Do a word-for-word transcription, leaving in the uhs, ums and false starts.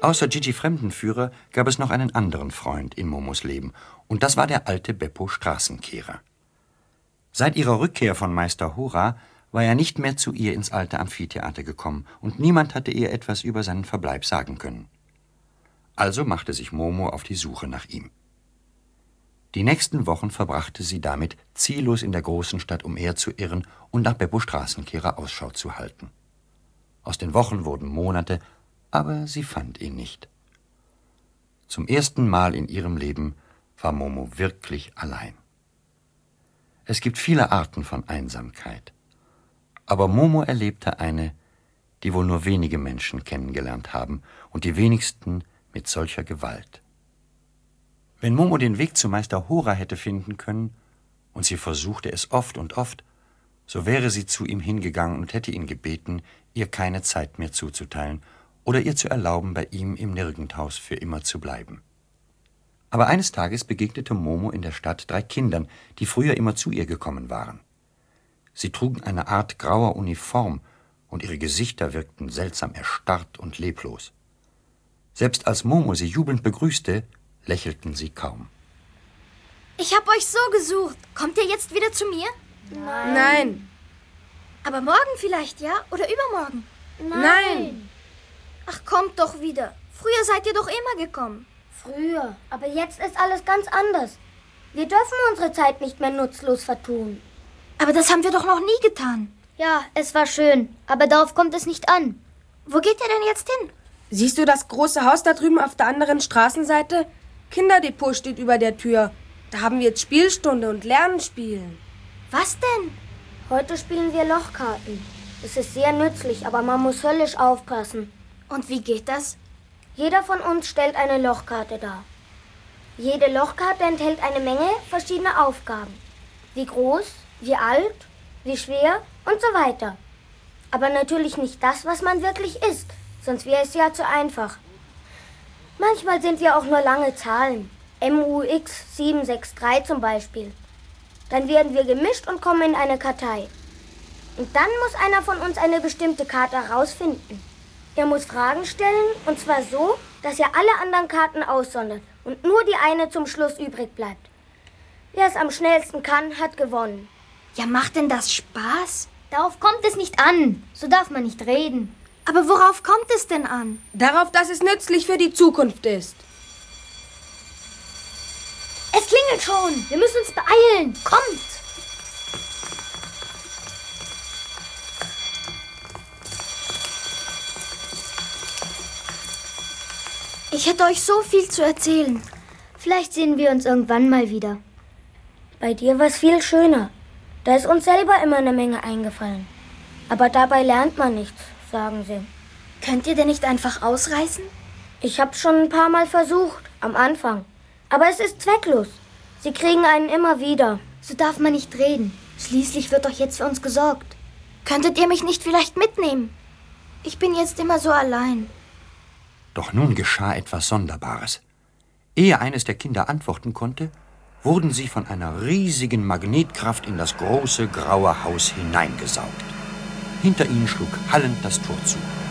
Außer Gigi Fremdenführer gab es noch einen anderen Freund in Momos Leben, und das war der alte Beppo Straßenkehrer. Seit ihrer Rückkehr von Meister Hora war er nicht mehr zu ihr ins alte Amphitheater gekommen, und niemand hatte ihr etwas über seinen Verbleib sagen können. Also machte sich Momo auf die Suche nach ihm. Die nächsten Wochen verbrachte sie damit, ziellos in der großen Stadt umherzuirren und nach Beppo Straßenkehrer Ausschau zu halten. Aus den Wochen wurden Monate, aber sie fand ihn nicht. Zum ersten Mal in ihrem Leben war Momo wirklich allein. Es gibt viele Arten von Einsamkeit, aber Momo erlebte eine, die wohl nur wenige Menschen kennengelernt haben und die wenigsten mit solcher Gewalt. Wenn Momo den Weg zu Meister Hora hätte finden können, und sie versuchte es oft und oft, so wäre sie zu ihm hingegangen und hätte ihn gebeten, ihr keine Zeit mehr zuzuteilen oder ihr zu erlauben, bei ihm im Nirgendhaus für immer zu bleiben. Aber eines Tages begegnete Momo in der Stadt drei Kindern, die früher immer zu ihr gekommen waren. Sie trugen eine Art grauer Uniform, und ihre Gesichter wirkten seltsam erstarrt und leblos. Selbst als Momo sie jubelnd begrüßte, lächelten sie kaum. Ich hab euch so gesucht. Kommt ihr jetzt wieder zu mir? Nein. Nein. Aber morgen vielleicht, ja? Oder übermorgen? Nein. Nein. Ach, kommt doch wieder. Früher seid ihr doch immer gekommen. Früher, aber jetzt ist alles ganz anders. Wir dürfen unsere Zeit nicht mehr nutzlos vertun. Aber das haben wir doch noch nie getan. Ja, es war schön, aber darauf kommt es nicht an. Wo geht ihr denn jetzt hin? Siehst du das große Haus da drüben auf der anderen Straßenseite? Kinderdepot steht über der Tür. Da haben wir jetzt Spielstunde und Lernen spielen. Was denn? Heute spielen wir Lochkarten. Es ist sehr nützlich, aber man muss höllisch aufpassen. Und wie geht das? Jeder von uns stellt eine Lochkarte dar. Jede Lochkarte enthält eine Menge verschiedener Aufgaben. Wie groß, wie alt, wie schwer und so weiter. Aber natürlich nicht das, was man wirklich ist, sonst wäre es ja zu einfach. Manchmal sind wir auch nur lange Zahlen. M U X sieben sechs drei zum Beispiel. Dann werden wir gemischt und kommen in eine Kartei. Und dann muss einer von uns eine bestimmte Karte herausfinden. Er muss Fragen stellen, und zwar so, dass er alle anderen Karten aussondert und nur die eine zum Schluss übrig bleibt. Wer es am schnellsten kann, hat gewonnen. Ja, macht denn das Spaß? Darauf kommt es nicht an. So darf man nicht reden. Aber worauf kommt es denn an? Darauf, dass es nützlich für die Zukunft ist. Es klingelt schon. Wir müssen uns beeilen. Kommt! Ich hätte euch so viel zu erzählen. Vielleicht sehen wir uns irgendwann mal wieder. Bei dir war es viel schöner. Da ist uns selber immer eine Menge eingefallen. Aber dabei lernt man nichts, sagen sie. Könnt ihr denn nicht einfach ausreißen? Ich hab's schon ein paar Mal versucht, am Anfang. Aber es ist zwecklos. Sie kriegen einen immer wieder. So darf man nicht reden. Schließlich wird doch jetzt für uns gesorgt. Könntet ihr mich nicht vielleicht mitnehmen? Ich bin jetzt immer so allein. Doch nun geschah etwas Sonderbares. Ehe eines der Kinder antworten konnte, wurden sie von einer riesigen Magnetkraft in das große graue Haus hineingesaugt. Hinter ihnen schlug hallend das Tor zu.